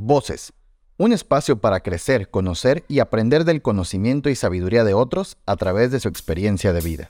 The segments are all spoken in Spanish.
Voces, un espacio para crecer, conocer y aprender del conocimiento y sabiduría de otros a través de su experiencia de vida.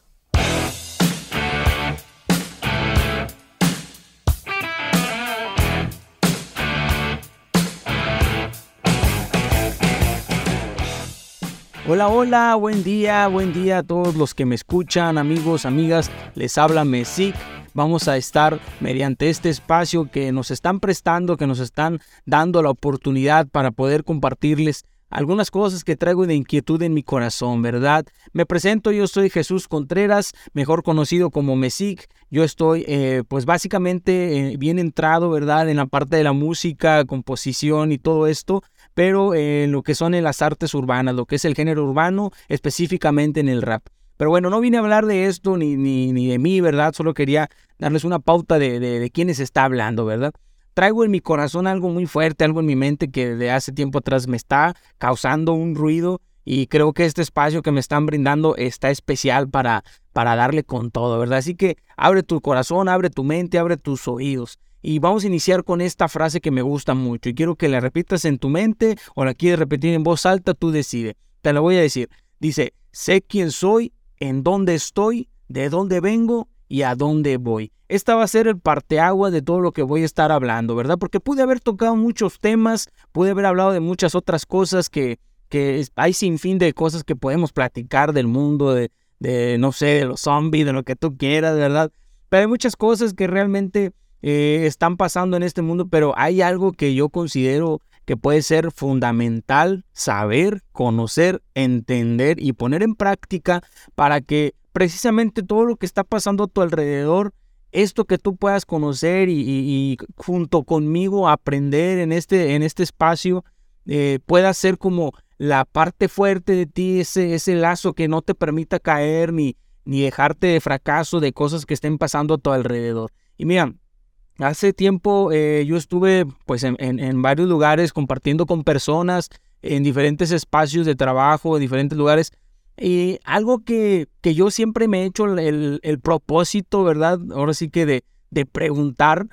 Hola, hola, buen día a todos los que me escuchan, amigos, amigas, les habla Mesic. Vamos a estar mediante este espacio que nos están prestando, que nos están dando la oportunidad para poder compartirles algunas cosas que traigo de inquietud en mi corazón, ¿verdad? Me presento, yo soy Jesús Contreras, mejor conocido como Mesic. Yo estoy, pues básicamente bien entrado, ¿verdad? En la parte de la música, composición y todo esto, pero en lo que son en las artes urbanas, lo que es el género urbano, específicamente en el rap. Pero bueno, no vine a hablar de esto ni de mí, ¿verdad? Solo quería darles una pauta de quién se está hablando, ¿verdad? Traigo en mi corazón algo muy fuerte, algo en mi mente que de hace tiempo atrás me está causando un ruido y creo que este espacio que me están brindando está especial para darle con todo, ¿verdad? Así que abre tu corazón, abre tu mente, abre tus oídos. Y vamos a iniciar con esta frase que me gusta mucho y quiero que la repitas en tu mente o la quieres repetir en voz alta, tú decides. Te la voy a decir. Dice, sé quién soy, en dónde estoy, de dónde vengo y a dónde voy. Esta va a ser el parteaguas de todo lo que voy a estar hablando, ¿verdad? Porque pude haber tocado muchos temas, pude haber hablado de muchas otras cosas que hay sin fin de cosas que podemos platicar del mundo, de no sé, de los zombies, de lo que tú quieras, ¿verdad? Pero hay muchas cosas que realmente están pasando en este mundo, pero hay algo que yo considero que puede ser fundamental saber, conocer, entender y poner en práctica para que precisamente todo lo que está pasando a tu alrededor, esto que tú puedas conocer y junto conmigo aprender en este espacio, pueda ser como la parte fuerte de ti, ese lazo que no te permita caer ni dejarte de fracaso de cosas que estén pasando a tu alrededor. Y mira, hace tiempo yo estuve pues en varios lugares compartiendo con personas en diferentes espacios de trabajo, en diferentes lugares. Y algo que yo siempre me he hecho el propósito, ¿verdad? Ahora sí que de preguntar,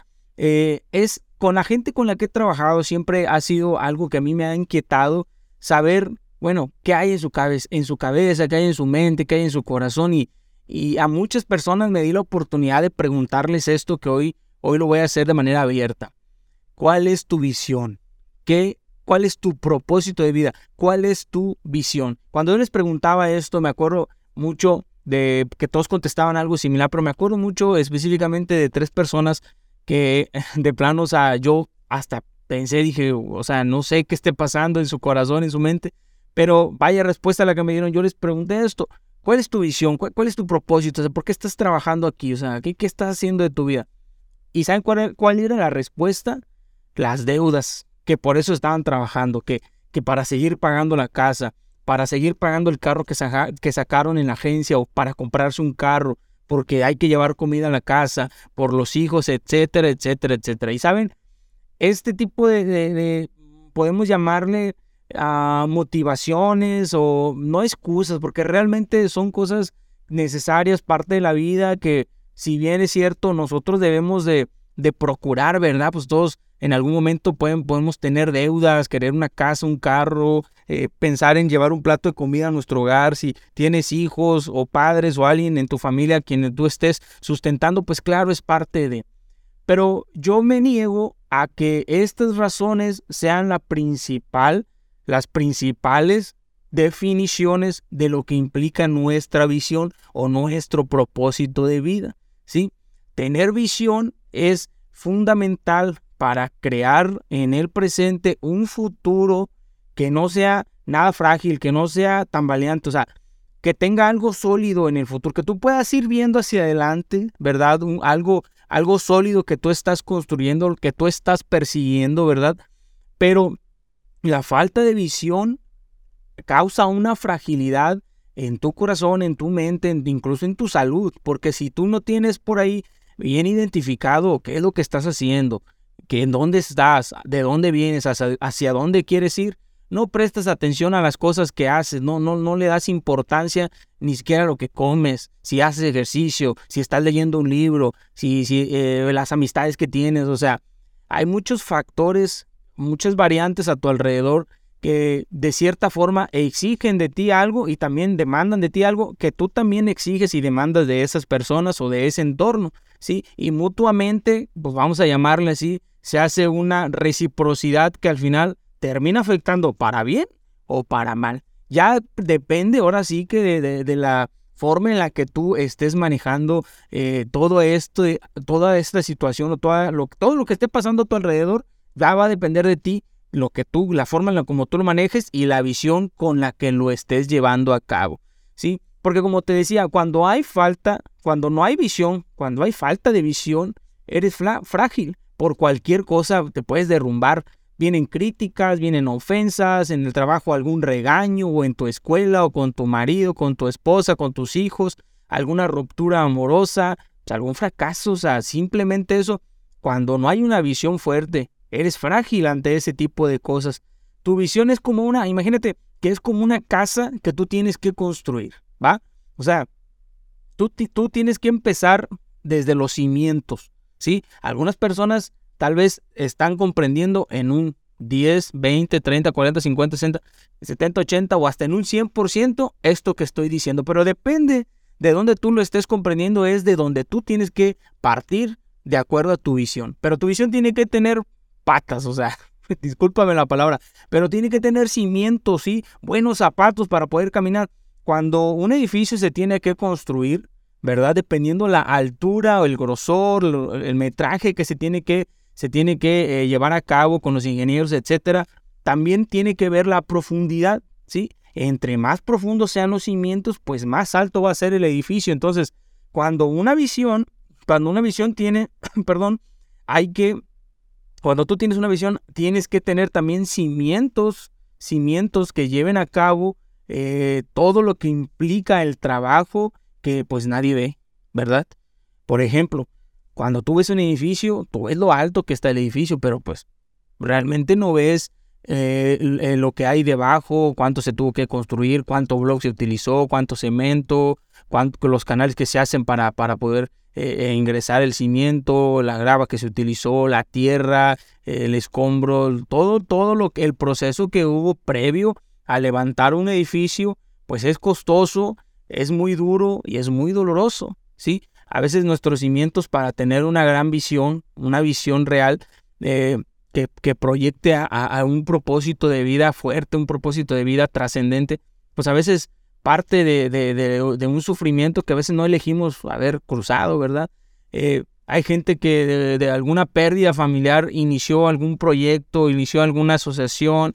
es con la gente con la que he trabajado, siempre ha sido algo que a mí me ha inquietado saber, bueno, qué hay en su cabeza, qué hay en su mente, qué hay en su corazón. Y a muchas personas me di la oportunidad de preguntarles esto que hoy lo voy a hacer de manera abierta. ¿Cuál es tu visión? ¿Cuál es tu propósito de vida? ¿Cuál es tu visión? Cuando yo les preguntaba esto, me acuerdo mucho de que todos contestaban algo similar, pero me acuerdo mucho específicamente de 3 personas que de plano, o sea, yo hasta pensé, dije, o sea, no sé qué esté pasando en su corazón, en su mente, pero vaya respuesta a la que me dieron. Yo les pregunté esto, ¿cuál es tu visión? ¿Cuál es tu propósito? O sea, ¿por qué estás trabajando aquí? O sea, ¿qué estás haciendo de tu vida? ¿Y saben cuál era la respuesta? Las deudas, que por eso estaban trabajando, que para seguir pagando la casa, para seguir pagando el carro que sacaron en la agencia o para comprarse un carro, porque hay que llevar comida a la casa, por los hijos, etcétera, etcétera, etcétera. Y saben, este tipo de podemos llamarle motivaciones o no excusas, porque realmente son cosas necesarias, parte de la vida que si bien es cierto, nosotros debemos de procurar, ¿verdad? Pues todos en algún momento podemos tener deudas, querer una casa, un carro, pensar en llevar un plato de comida a nuestro hogar. Si tienes hijos o padres o alguien en tu familia a quien tú estés sustentando, pues claro, es parte de. Pero yo me niego a que estas razones sean las principales definiciones de lo que implica nuestra visión o nuestro propósito de vida. ¿Sí? Tener visión es fundamental para crear en el presente un futuro que no sea nada frágil, que no sea tambaleante, o sea, que tenga algo sólido en el futuro, que tú puedas ir viendo hacia adelante, ¿verdad? Algo sólido que tú estás construyendo, que tú estás persiguiendo, ¿verdad? Pero la falta de visión causa una fragilidad en tu corazón, en tu mente, incluso en tu salud, porque si tú no tienes por ahí bien identificado qué es lo que estás haciendo, en dónde estás, de dónde vienes, hacia dónde quieres ir, no prestas atención a las cosas que haces, no le das importancia ni siquiera a lo que comes, si haces ejercicio, si estás leyendo un libro, si las amistades que tienes, o sea, hay muchos factores muchas variantes a tu alrededor que de cierta forma exigen de ti algo y también demandan de ti algo que tú también exiges y demandas de esas personas o de ese entorno, ¿sí? Y mutuamente, pues vamos a llamarle así, se hace una reciprocidad que al final termina afectando para bien o para mal. Ya depende ahora sí que de la forma en la que tú estés manejando todo esto, toda esta situación o todo lo que esté pasando a tu alrededor, ya va a depender de ti la forma en la como tú lo manejes y la visión con la que lo estés llevando a cabo, ¿sí? Porque como te decía, cuando no hay visión, cuando hay falta de visión, eres frágil. Por cualquier cosa te puedes derrumbar. Vienen críticas, vienen ofensas, en el trabajo algún regaño, o en tu escuela, o con tu marido, con tu esposa, con tus hijos, alguna ruptura amorosa, algún fracaso, o sea, simplemente eso. Cuando no hay una visión fuerte, eres frágil ante ese tipo de cosas. Tu visión es como imagínate que es como una casa que tú tienes que construir, ¿va? O sea, tú tienes que empezar desde los cimientos, ¿sí? Algunas personas tal vez están comprendiendo en un 10, 20, 30, 40, 50, 60, 70, 80 o hasta en un 100% esto que estoy diciendo, pero depende de dónde tú lo estés comprendiendo, es de donde tú tienes que partir de acuerdo a tu visión. Pero tu visión tiene que tener patas, o sea, discúlpame la palabra, pero tiene que tener cimientos, ¿sí? Buenos zapatos para poder caminar. Cuando un edificio se tiene que construir, ¿verdad? Dependiendo la altura o el grosor, el metraje que se tiene que llevar a cabo con los ingenieros, etcétera, también tiene que ver la profundidad, ¿sí? Entre más profundos sean los cimientos, pues más alto va a ser el edificio. Entonces, cuando una visión tiene, cuando tú tienes una visión, tienes que tener también cimientos que lleven a cabo todo lo que implica el trabajo que pues nadie ve, ¿verdad? Por ejemplo, cuando tú ves un edificio, tú ves lo alto que está el edificio, pero pues realmente no ves lo que hay debajo, cuánto se tuvo que construir, cuánto bloque se utilizó, cuánto cemento, los canales que se hacen para poder ingresar el cimiento, la grava que se utilizó, la tierra, el escombro, todo el proceso que hubo previo a levantar un edificio, pues es costoso, es muy duro y es muy doloroso, ¿sí? A veces nuestros cimientos para tener una gran visión, una visión real, que proyecte a un propósito de vida fuerte, un propósito de vida trascendente, pues a veces parte de un sufrimiento que a veces no elegimos haber cruzado, ¿verdad? Hay gente que de alguna pérdida familiar inició algún proyecto, inició alguna asociación,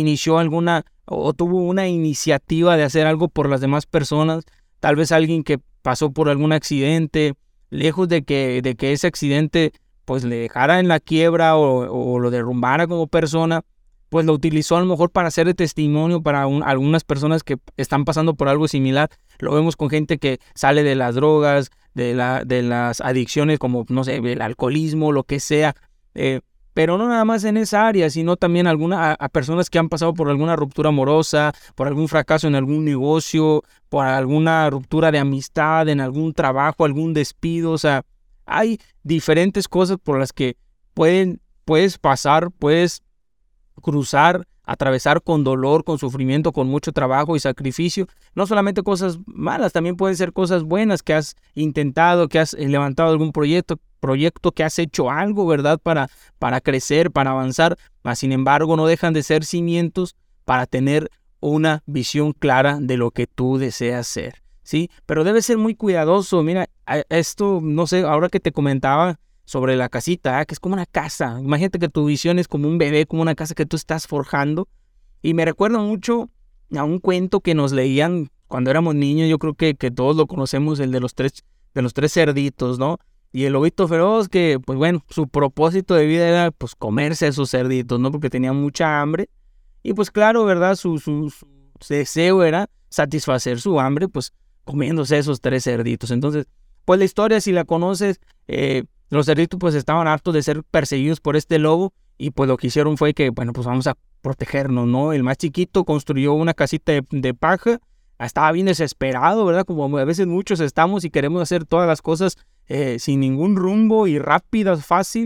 o tuvo una iniciativa de hacer algo por las demás personas, tal vez alguien que pasó por algún accidente, lejos de que ese accidente pues le dejara en la quiebra o lo derrumbara como persona, pues lo utilizó a lo mejor para hacer de testimonio para algunas personas que están pasando por algo similar. Lo vemos con gente que sale de las drogas, de las adicciones como, no sé, el alcoholismo, lo que sea, pero no nada más en esa área, sino también a personas que han pasado por alguna ruptura amorosa, por algún fracaso en algún negocio, por alguna ruptura de amistad, en algún trabajo, algún despido. O sea, hay diferentes cosas por las que puedes pasar, puedes cruzar, atravesar con dolor, con sufrimiento, con mucho trabajo y sacrificio. No solamente cosas malas, también pueden ser cosas buenas que has intentado, que has levantado algún proyecto, que has hecho algo, ¿verdad? Para crecer, para avanzar, mas sin embargo no dejan de ser cimientos para tener una visión clara de lo que tú deseas ser, ¿sí? Pero debes ser muy cuidadoso. Mira, esto, no sé, ahora que te comentaba sobre la casita, que es como una casa. Imagínate que tu visión es como un bebé, como una casa que tú estás forjando. Y me recuerda mucho a un cuento que nos leían cuando éramos niños. Yo creo que todos lo conocemos, el de los tres cerditos, ¿no? Y el lobito feroz que, pues bueno, su propósito de vida era pues comerse a esos cerditos, ¿no? Porque tenía mucha hambre. Y pues claro, ¿verdad? Su deseo era satisfacer su hambre, pues comiéndose esos 3 cerditos. Entonces, pues la historia, si la conoces, los cerditos pues estaban hartos de ser perseguidos por este lobo y pues lo que hicieron fue que, bueno, pues vamos a protegernos, ¿no? El más chiquito construyó una casita de paja, estaba bien desesperado, ¿verdad? Como a veces muchos estamos y queremos hacer todas las cosas sin ningún rumbo y rápidas, fácil.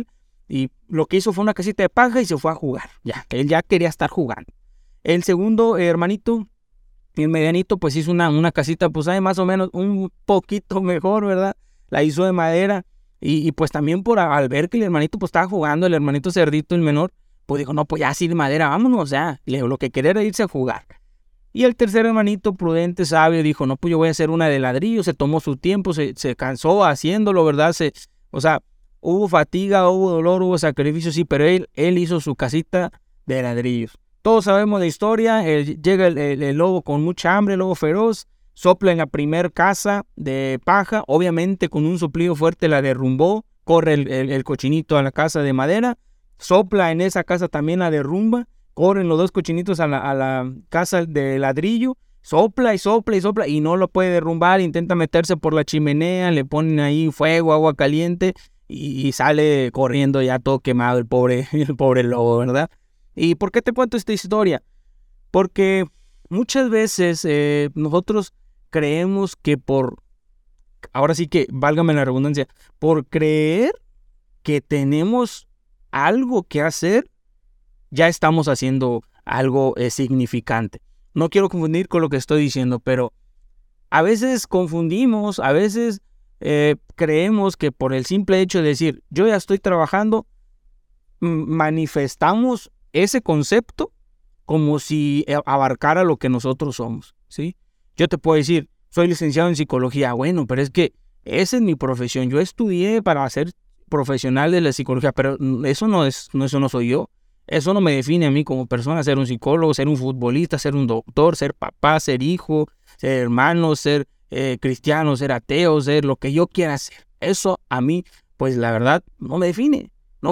Y lo que hizo fue una casita de paja y se fue a jugar. Ya, que él ya quería estar jugando. El segundo hermanito, el medianito, pues hizo una casita, pues hay más o menos un poquito mejor, ¿verdad? La hizo de madera. Y pues también al ver que el hermanito pues estaba jugando, el hermanito cerdito, el menor, pues dijo, no, pues ya así de madera, vámonos, ya. Lo que quería era irse a jugar. Y el tercer hermanito, prudente, sabio, dijo, no, pues yo voy a hacer una de ladrillo. Se tomó su tiempo, se cansó haciéndolo, ¿verdad? O sea, hubo fatiga, hubo dolor, hubo sacrificio, sí, pero él hizo su casita de ladrillos. Todos sabemos la historia. Llega el lobo con mucha hambre, el lobo feroz, sopla en la primer casa de paja, obviamente con un soplido fuerte la derrumbó, corre el cochinito a la casa de madera, sopla en esa casa también la derrumba, corren los dos cochinitos a la casa de ladrillo, sopla y sopla y sopla y no lo puede derrumbar, intenta meterse por la chimenea, le ponen ahí fuego, agua caliente y sale corriendo ya todo quemado el pobre lobo, ¿verdad? ¿Y por qué te cuento esta historia? Porque muchas veces nosotros creemos que ahora sí que, válgame la redundancia, por creer que tenemos algo que hacer, ya estamos haciendo algo significante. No quiero confundir con lo que estoy diciendo, pero a veces confundimos, a veces creemos que por el simple hecho de decir, yo ya estoy trabajando, manifestamos ese concepto como si abarcara lo que nosotros somos, ¿sí? Yo te puedo decir, soy licenciado en psicología, bueno, pero es que esa es mi profesión. Yo estudié para ser profesional de la psicología, pero eso no soy yo. Eso no me define a mí como persona, ser un psicólogo, ser un futbolista, ser un doctor, ser papá, ser hijo, ser hermano, ser cristiano, ser ateo, ser lo que yo quiera ser. Eso a mí, pues la verdad, no me define.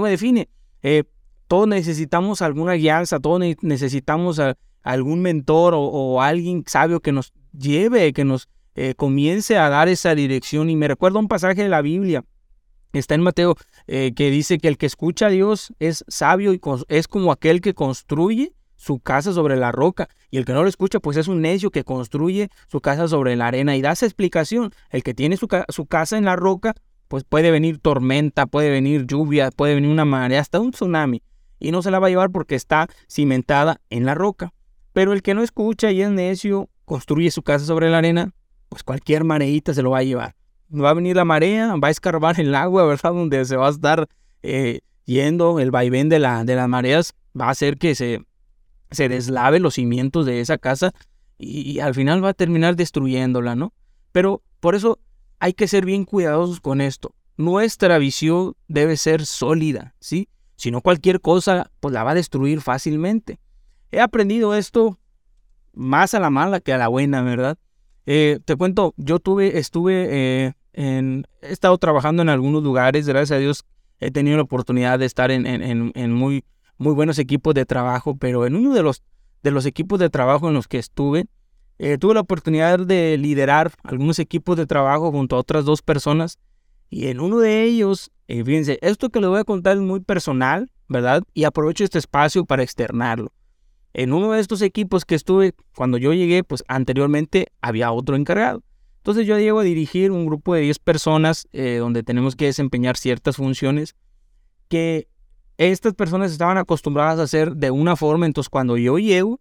Todos necesitamos alguna guianza, todos necesitamos algún mentor o alguien sabio que nos lleve, que nos comience a dar esa dirección. Y me recuerda un pasaje de la Biblia, está en Mateo, que dice que el que escucha a Dios es sabio y es como aquel que construye su casa sobre la roca, y el que no lo escucha pues es un necio que construye su casa sobre la arena. Y da esa explicación: el que tiene su casa en la roca, pues puede venir tormenta, puede venir lluvia, puede venir una marea, hasta un tsunami, y no se la va a llevar porque está cimentada en la roca. Pero el que no escucha y es necio, construye su casa sobre la arena, pues cualquier mareita se lo va a llevar. Va a venir la marea, va a escarbar el agua, ¿verdad? Donde se va a estar yendo el vaivén de las mareas, va a hacer que se deslave los cimientos de esa casa y al final va a terminar destruyéndola, ¿no? Pero por eso hay que ser bien cuidadosos con esto. Nuestra visión debe ser sólida, ¿sí? Si no, cualquier cosa pues la va a destruir fácilmente. He aprendido esto más a la mala que a la buena, ¿verdad? Te cuento, yo he estado trabajando en algunos lugares, gracias a Dios he tenido la oportunidad de estar en muy, muy buenos equipos de trabajo, pero en uno de los equipos de trabajo en los que estuve, tuve la oportunidad de liderar algunos equipos de trabajo junto a otras 2 personas, y en uno de ellos, fíjense, esto que les voy a contar es muy personal, ¿verdad? Y aprovecho este espacio para externarlo. En uno de estos equipos que estuve, cuando yo llegué, pues anteriormente había otro encargado. Entonces yo llego a dirigir un grupo de 10 personas donde tenemos que desempeñar ciertas funciones que estas personas estaban acostumbradas a hacer de una forma. Entonces cuando yo llego,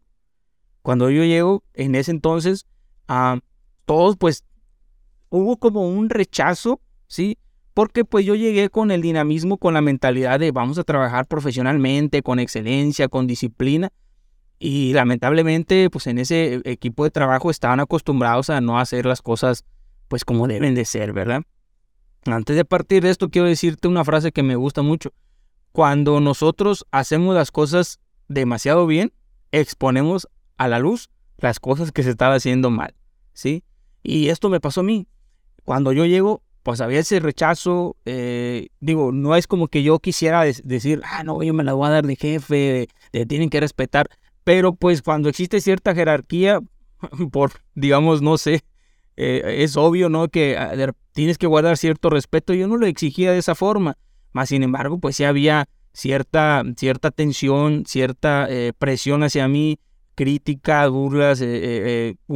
en ese entonces, todos pues hubo como un rechazo, ¿sí? Porque pues yo llegué con el dinamismo, con la mentalidad de vamos a trabajar profesionalmente, con excelencia, con disciplina. Y lamentablemente, pues en ese equipo de trabajo estaban acostumbrados a no hacer las cosas pues como deben de ser, ¿verdad? Antes de partir de esto, quiero decirte una frase que me gusta mucho. Cuando nosotros hacemos las cosas demasiado bien, exponemos a la luz las cosas que se estaban haciendo mal, ¿sí? Y esto me pasó a mí. Cuando yo llego, pues había ese rechazo. No es como que yo quisiera decir, no, yo me la voy a dar de jefe, tienen que respetar. Pero pues cuando existe cierta jerarquía, es obvio, ¿no? Que tienes que guardar cierto respeto. Yo no lo exigía de esa forma, mas sin embargo, pues sí había cierta tensión, cierta presión hacia mí, crítica, burlas,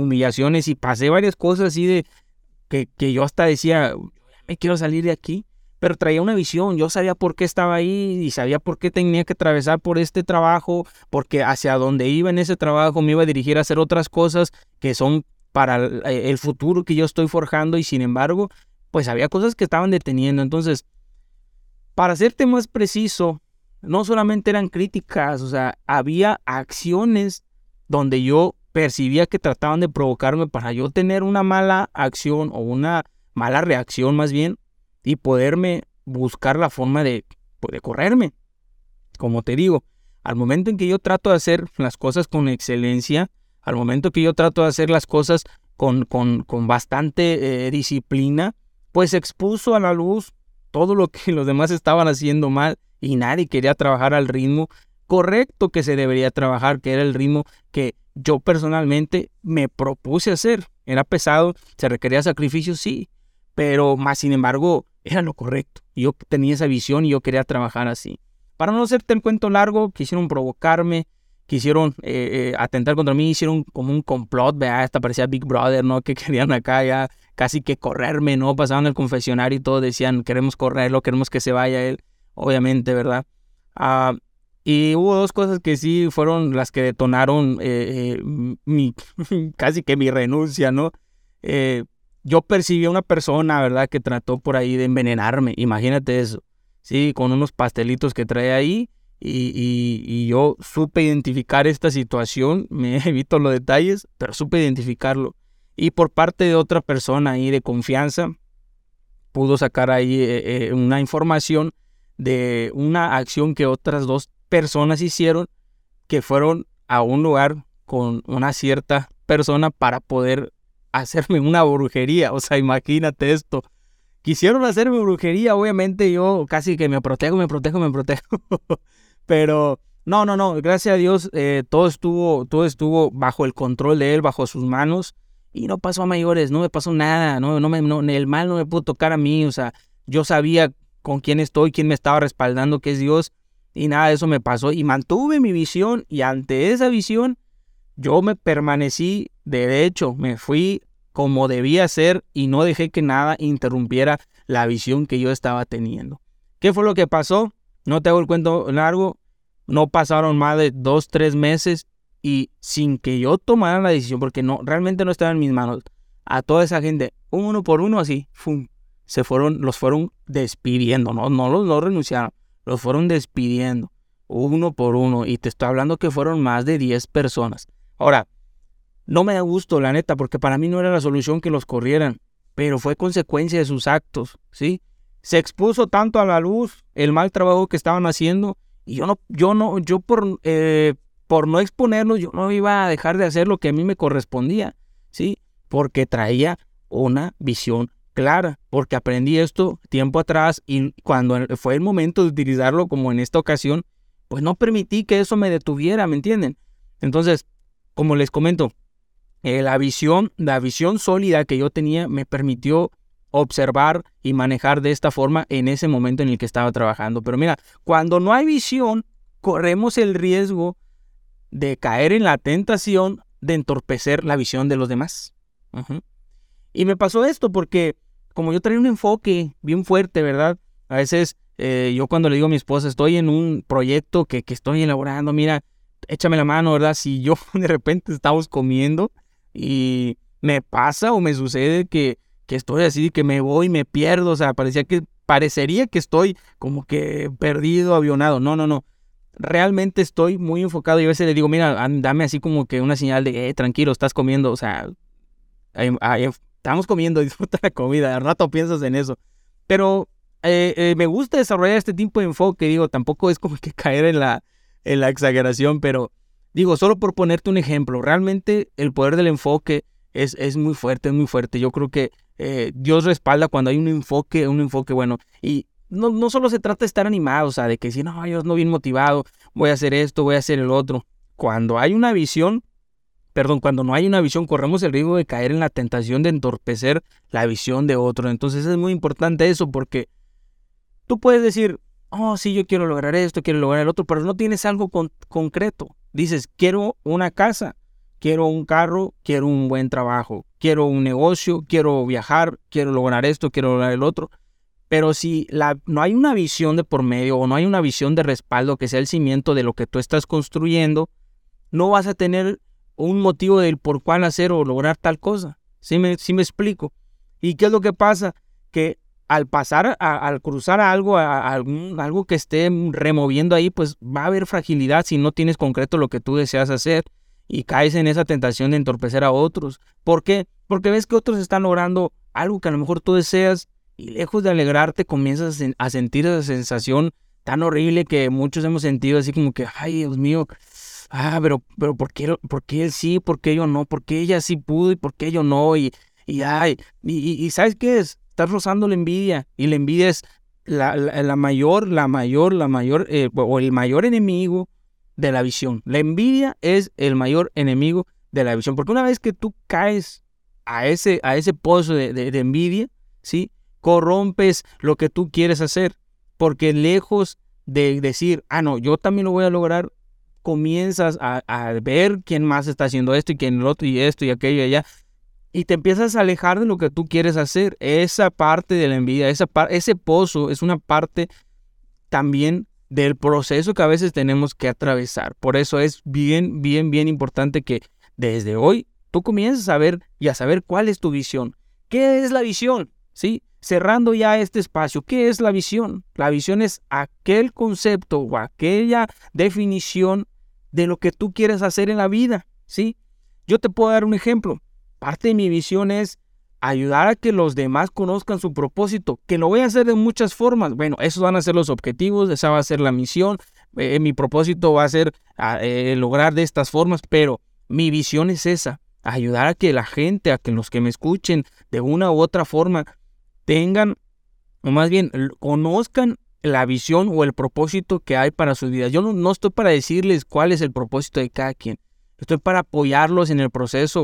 humillaciones, y pasé varias cosas así de que yo hasta decía, me quiero salir de aquí. pero traía una visión. Yo sabía por qué estaba ahí y sabía por qué tenía que atravesar por este trabajo, porque hacia donde iba en ese trabajo me iba a dirigir a hacer otras cosas que son para el futuro que yo estoy forjando, y sin embargo, pues había cosas que estaban deteniendo. Entonces, para serte más preciso, no solamente eran críticas, o sea, había acciones donde yo percibía que trataban de provocarme para yo tener una mala acción o una mala reacción más bien, y poderme buscar la forma de correrme. Como te digo, al momento en que yo trato de hacer las cosas con excelencia, al momento que yo trato de hacer las cosas con bastante disciplina, pues expuso a la luz todo lo que los demás estaban haciendo mal, y nadie quería trabajar al ritmo correcto que se debería trabajar, que era el ritmo que yo personalmente me propuse hacer. Era pesado, se requería sacrificio, sí, pero más sin embargo era lo correcto. Yo tenía esa visión y yo quería trabajar así. Para no hacerte el cuento largo, quisieron provocarme, quisieron atentar contra mí, hicieron como un complot, ¿verdad? Hasta parecía Big Brother, ¿no? Que querían acá ya casi que correrme, ¿no? Pasaban el confesionario y todo, decían, queremos correrlo, queremos que se vaya él, obviamente, ¿verdad? Y hubo dos cosas que sí fueron las que detonaron casi que mi renuncia, ¿no? Yo percibí a una persona, ¿verdad?, que trató por ahí de envenenarme, imagínate eso, sí, con unos pastelitos que trae ahí, y yo supe identificar esta situación, me evito los detalles, pero supe identificarlo. Y por parte de otra persona ahí de confianza, pudo sacar ahí una información de una acción que otras dos personas hicieron, que fueron a un lugar con una cierta persona para poder hacerme una brujería. O sea, imagínate esto. Quisieron hacerme brujería, obviamente yo casi que me protejo. Pero no, gracias a Dios todo estuvo bajo el control de él, bajo sus manos, y no pasó a mayores, no me pasó nada, el mal no me pudo tocar a mí. O sea, yo sabía con quién estoy, quién me estaba respaldando, que es Dios, y nada de eso me pasó, y mantuve mi visión, y ante esa visión yo me permanecí derecho, me fui como debía ser, y no dejé que nada interrumpiera la visión que yo estaba teniendo. ¿Qué fue lo que pasó? No te hago el cuento largo, no pasaron más de 2-3 meses, y sin que yo tomara la decisión, porque realmente no estaba en mis manos, a toda esa gente, uno por uno así, ¡fum!, los fueron despidiendo, no renunciaron, los fueron despidiendo, uno por uno, y te estoy hablando que fueron más de 10 personas. Ahora, no me da gusto, la neta, porque para mí no era la solución que los corrieran, pero fue consecuencia de sus actos, ¿sí? Se expuso tanto a la luz el mal trabajo que estaban haciendo, y yo por no exponerlos, yo no iba a dejar de hacer lo que a mí me correspondía, ¿sí? Porque traía una visión clara, porque aprendí esto tiempo atrás, y cuando fue el momento de utilizarlo, como en esta ocasión, pues no permití que eso me detuviera, ¿me entienden? Entonces, como les comento, la visión sólida que yo tenía me permitió observar y manejar de esta forma en ese momento en el que estaba trabajando. Pero mira, cuando no hay visión, corremos el riesgo de caer en la tentación de entorpecer la visión de los demás. Y me pasó esto porque como yo traía un enfoque bien fuerte, ¿verdad? A veces yo cuando le digo a mi esposa, estoy en un proyecto que estoy elaborando, mira, échame la mano, ¿verdad? Si yo de repente estamos comiendo y me pasa o me sucede que estoy así, que me voy, me pierdo, o sea, parecería que estoy como que perdido, avionado. No. Realmente estoy muy enfocado, y a veces le digo, mira, dame así como que una señal de, tranquilo, estás comiendo, o sea, estamos comiendo, disfruta la comida, al rato piensas en eso. Pero me gusta desarrollar este tipo de enfoque, digo, tampoco es como que caer en la exageración, pero digo, solo por ponerte un ejemplo, realmente el poder del enfoque es muy fuerte, Yo creo que Dios respalda cuando hay un enfoque bueno, y no solo se trata de estar animado, o sea, de que si no, yo no bien motivado, voy a hacer esto, voy a hacer el otro. Cuando no hay una visión, corremos el riesgo de caer en la tentación de entorpecer la visión de otro. Entonces es muy importante eso, porque tú puedes decir, oh, sí, yo quiero lograr esto, quiero lograr el otro, pero no tienes algo concreto. Dices, quiero una casa, quiero un carro, quiero un buen trabajo, quiero un negocio, quiero viajar, quiero lograr esto, quiero lograr el otro, Pero si no hay una visión de por medio o no hay una visión de respaldo que sea el cimiento de lo que tú estás construyendo, no vas a tener un motivo del por cuál hacer o lograr tal cosa. ¿Sí me explico? ¿Y qué es lo que pasa? Que al cruzar algo que esté removiendo ahí, pues va a haber fragilidad si no tienes concreto lo que tú deseas hacer y caes en esa tentación de entorpecer a otros. ¿Por qué? Porque ves que otros están logrando algo que a lo mejor tú deseas y lejos de alegrarte comienzas a sentir esa sensación tan horrible que muchos hemos sentido, así como que, ay, Dios mío, pero ¿por qué él sí? ¿Por qué yo no? ¿Por qué ella sí pudo y por qué yo no? Y ¿sabes qué es? Estás rozando la envidia, y la envidia es el mayor enemigo de la visión. La envidia es el mayor enemigo de la visión, porque una vez que tú caes a ese pozo de envidia, ¿sí? Corrompes lo que tú quieres hacer, porque lejos de decir, no, yo también lo voy a lograr, comienzas a ver quién más está haciendo esto y quién el otro y esto y aquello y allá, y te empiezas a alejar de lo que tú quieres hacer. Esa parte de la envidia, ese pozo es una parte también del proceso que a veces tenemos que atravesar. Por eso es bien, bien, bien importante que desde hoy tú comiences a ver y a saber cuál es tu visión. ¿Qué es la visión? ¿Sí? Cerrando ya este espacio, ¿qué es la visión? La visión es aquel concepto o aquella definición de lo que tú quieres hacer en la vida, ¿sí? Yo te puedo dar un ejemplo. Parte de mi visión es ayudar a que los demás conozcan su propósito, que lo voy a hacer de muchas formas. Bueno, esos van a ser los objetivos, esa va a ser la misión, mi propósito va a ser lograr de estas formas, pero mi visión es esa, ayudar a que la gente, a que los que me escuchen de una u otra forma tengan, o más bien conozcan la visión o el propósito que hay para sus vidas. Yo no estoy para decirles cuál es el propósito de cada quien. Estoy para apoyarlos en el proceso,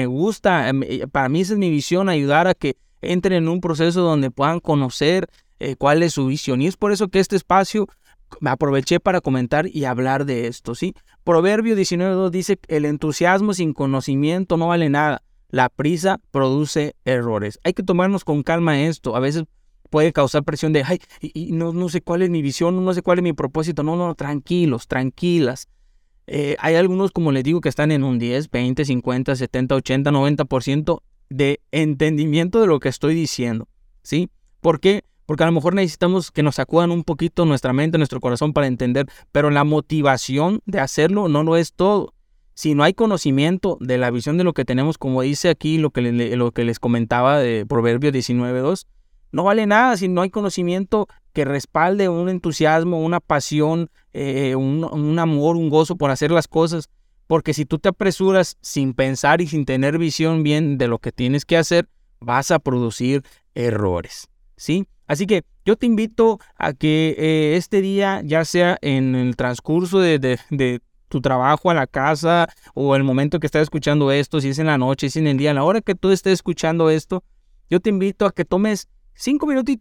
para mí esa es mi visión, ayudar a que entren en un proceso donde puedan conocer cuál es su visión. Y es por eso que este espacio me aproveché para comentar y hablar de esto, ¿sí? Proverbio 19:2 dice, el entusiasmo sin conocimiento no vale nada, la prisa produce errores. Hay que tomarnos con calma esto. A veces puede causar presión de, no sé cuál es mi visión, no sé cuál es mi propósito. No, tranquilos, tranquilas. Hay algunos, como les digo, que están en un 10, 20, 50, 70, 80, 90% de entendimiento de lo que estoy diciendo, ¿sí? ¿Por qué? Porque a lo mejor necesitamos que nos sacudan un poquito nuestra mente, nuestro corazón para entender, pero la motivación de hacerlo no lo es todo. Si no hay conocimiento de la visión de lo que tenemos, como dice aquí lo que les comentaba de Proverbios 19:2, no vale nada si no hay conocimiento que respalde un entusiasmo, una pasión, un amor, un gozo por hacer las cosas. Porque si tú te apresuras sin pensar y sin tener visión bien de lo que tienes que hacer, vas a producir errores, ¿sí? Así que yo te invito a que este día, ya sea en el transcurso de tu trabajo a la casa o el momento que estás escuchando esto, si es en la noche, si es en el día, a la hora que tú estés escuchando esto, yo te invito a que tomes 5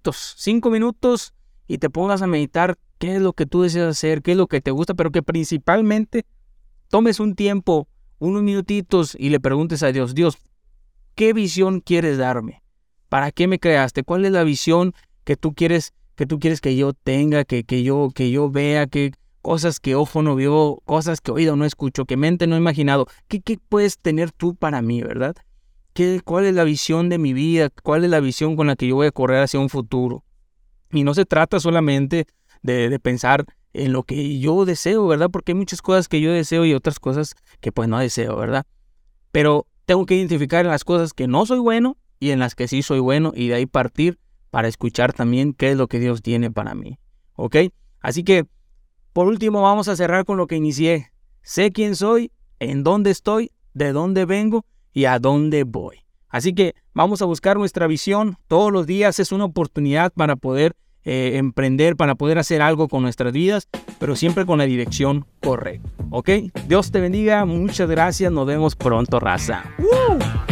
minutos y te pongas a meditar qué es lo que tú deseas hacer, qué es lo que te gusta, pero que principalmente tomes un tiempo, unos minutitos y le preguntes a Dios, ¿qué visión quieres darme? ¿Para qué me creaste? ¿Cuál es la visión que tú quieres que yo tenga, que yo vea, que cosas que ojo no vio, cosas que oído no escucho, que mente no he imaginado? ¿Qué puedes tener tú para mí, verdad? ¿Cuál es la visión de mi vida? ¿Cuál es la visión con la que yo voy a correr hacia un futuro? Y no se trata solamente de pensar en lo que yo deseo, ¿verdad? Porque hay muchas cosas que yo deseo y otras cosas que pues no deseo, ¿verdad? Pero tengo que identificar en las cosas que no soy bueno y en las que sí soy bueno, y de ahí partir para escuchar también qué es lo que Dios tiene para mí, ¿ok? Así que, por último, vamos a cerrar con lo que inicié. Sé quién soy, en dónde estoy, de dónde vengo y a dónde voy. Así que vamos a buscar nuestra visión. Todos los días es una oportunidad para poder emprender, para poder hacer algo con nuestras vidas, pero siempre con la dirección correcta, ¿ok? Dios te bendiga, muchas gracias, nos vemos pronto, raza. ¡Woo!